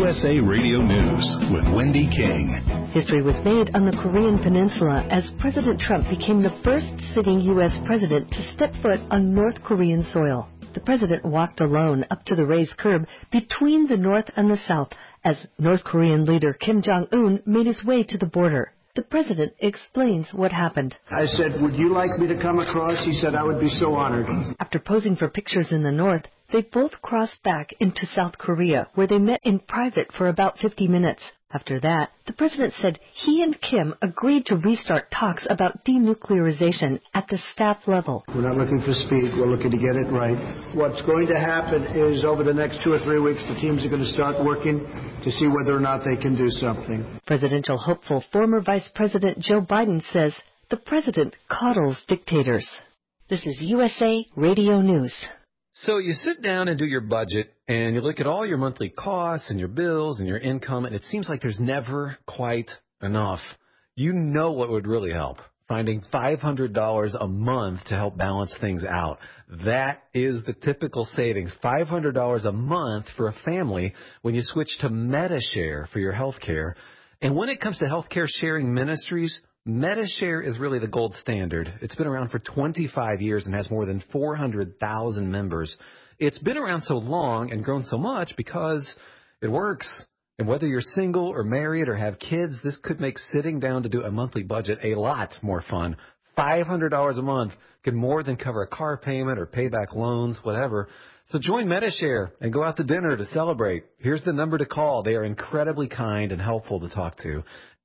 USA Radio News with Wendy King. History was made on the Korean Peninsula as President Trump became the first sitting U.S. president to step foot on North Korean soil. The president walked alone up to the raised curb between the North and the South as North Korean leader Kim Jong-un made his way to the border. The president explains what happened. I said, would you like me to come across? He said, I would be so honored. After posing for pictures in the North, they both crossed back into South Korea, where they met in private for about 50 minutes. After that, the president said he and Kim agreed to restart talks about denuclearization at the staff level. We're not looking for speed. We're looking to get it right. What's going to happen is over the next 2 or 3 weeks, the teams are going to start working to see whether or not they can do something. Presidential hopeful former Vice President Joe Biden says the president coddles dictators. This is USA Radio News. So you sit down and do your budget, and you look at all your monthly costs and your bills and your income, and it seems like there's never quite enough. You know what would really help? Finding $500 a month to help balance things out. That is the typical savings, $500 a month for a family when you switch to Medi-Share for your health care. And when it comes to healthcare sharing ministries, Medi-Share is really the gold standard. It's been around for 25 years and has more than 400,000 members. It's been around so long and grown so much because it works. And whether you're single or married or have kids, this could make sitting down to do a monthly budget a lot more fun. $500 a month can more than cover a car payment or pay back loans, whatever. So join Medi-Share and go out to dinner to celebrate. Here's the number to call. They are incredibly kind and helpful to talk to.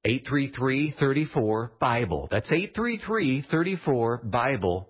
833-34-BIBLE. That's 833-34-BIBLE.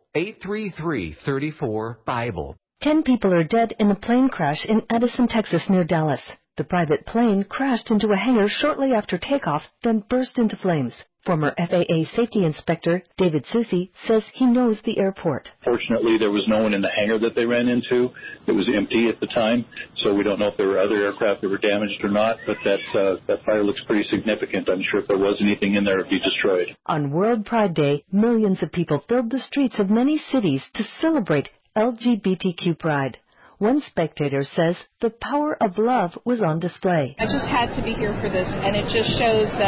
833-34-BIBLE. 10 people are dead in a plane crash in Edison, Texas, near Dallas. The private plane crashed into a hangar shortly after takeoff, then burst into flames. Former FAA safety inspector David Susi says he knows the airport. Fortunately, there was no one in the hangar that they ran into. It was empty at the time, so we don't know if there were other aircraft that were damaged or not, but that fire looks pretty significant. I'm sure if there was anything in there, it would be destroyed. On World Pride Day, millions of people filled the streets of many cities to celebrate LGBTQ pride. One spectator says the power of love was on display. I just had to be here for this, and it just shows that,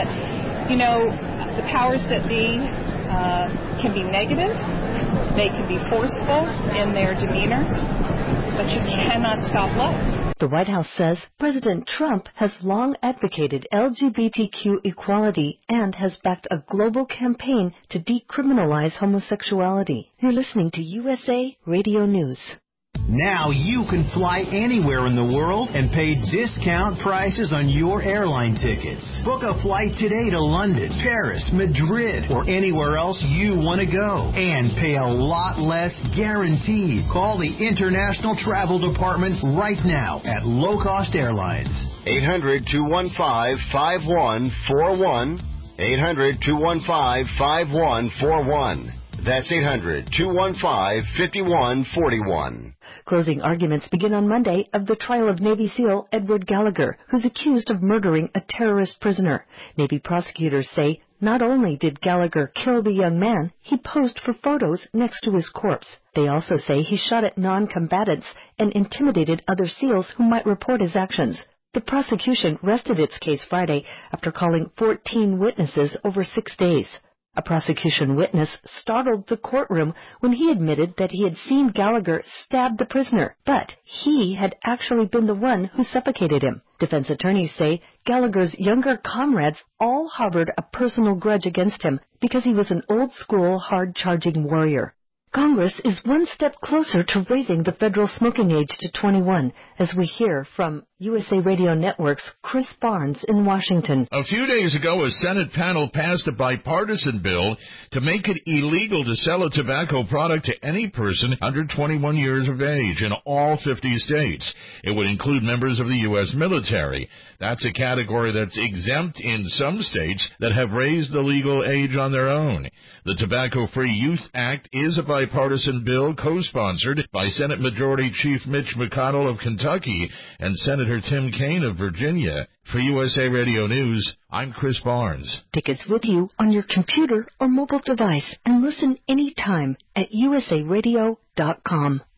the powers that be can be negative, they can be forceful in their demeanor, but you cannot stop love. The White House says President Trump has long advocated LGBTQ equality and has backed a global campaign to decriminalize homosexuality. You're listening to USA Radio News. Now you can fly anywhere in the world and pay discount prices on your airline tickets. Book a flight today to London, Paris, Madrid, or anywhere else you want to go. And pay a lot less guaranteed. Call the International Travel Department right now at Low Cost Airlines. 800-215-5141. 800-215-5141. That's 800-215-5141. Closing arguments begin on Monday of the trial of Navy SEAL Edward Gallagher, who's accused of murdering a terrorist prisoner. Navy prosecutors say not only did Gallagher kill the young man, he posed for photos next to his corpse. They also say he shot at non-combatants and intimidated other SEALs who might report his actions. The prosecution rested its case Friday after calling 14 witnesses over 6 days. A prosecution witness startled the courtroom when he admitted that he had seen Gallagher stab the prisoner, but he had actually been the one who suffocated him. Defense attorneys say Gallagher's younger comrades all harbored a personal grudge against him because he was an old-school, hard-charging warrior. Congress is one step closer to raising the federal smoking age to 21, as we hear from USA Radio Network's Chris Barnes in Washington. A few days ago, a Senate panel passed a bipartisan bill to make it illegal to sell a tobacco product to any person under 21 years of age in all 50 states. It would include members of the U.S. military. That's a category that's exempt in some states that have raised the legal age on their own. The Tobacco-Free Youth Act is a bipartisan bill co-sponsored by Senate Majority Chief Mitch McConnell of Kentucky and Senator Tim Kaine of Virginia. For USA Radio News, I'm Chris Barnes. Tickets with you on your computer or mobile device and listen anytime at usaradio.com.